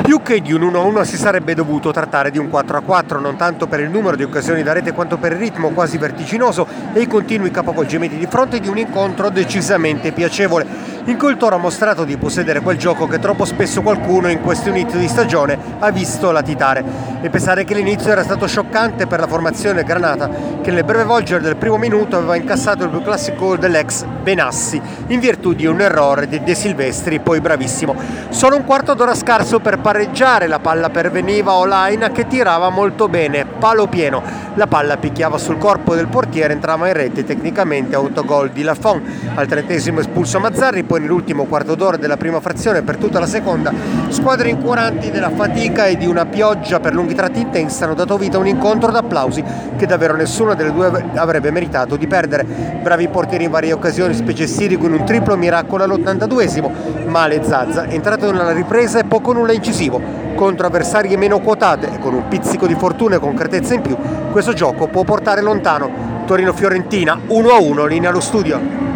Più che di un 1-1 si sarebbe dovuto trattare di un 4-4, non tanto per il numero di occasioni da rete quanto per il ritmo quasi vertiginoso e i continui capovolgimenti di fronte di un incontro decisamente piacevole, in cui il Toro ha mostrato di possedere quel gioco che troppo spesso qualcuno in questo inizio di stagione ha visto latitare. E pensare che l'inizio era stato scioccante per la formazione granata, che nel breve volgere del primo minuto aveva incassato il più classico gol dell'ex Benassi, in virtù di un errore di De Silvestri, poi bravissimo. Solo un quarto d'ora scarso per pareggiare, la palla perveniva a Olaina che tirava molto bene, palo pieno. La palla picchiava sul corpo del portiere, entrava in rete, tecnicamente autogol di Lafon. Al 30° espulso Mazzarri, poi nell'ultimo quarto d'ora della prima frazione per tutta la seconda, squadre incuranti della fatica e di una pioggia per lunghi tratti intensa hanno dato vita a un incontro d'applausi che davvero nessuna delle due avrebbe meritato di perdere. Bravi portieri in varie occasioni, specie Sirigu in un triplo miracolo all'82°, male Zaza, entrato nella ripresa e poco nulla incisivo. Contro avversarie meno quotate e con un pizzico di fortuna e concretezza in più, questo gioco può portare lontano. Torino-Fiorentina 1-1, linea allo studio.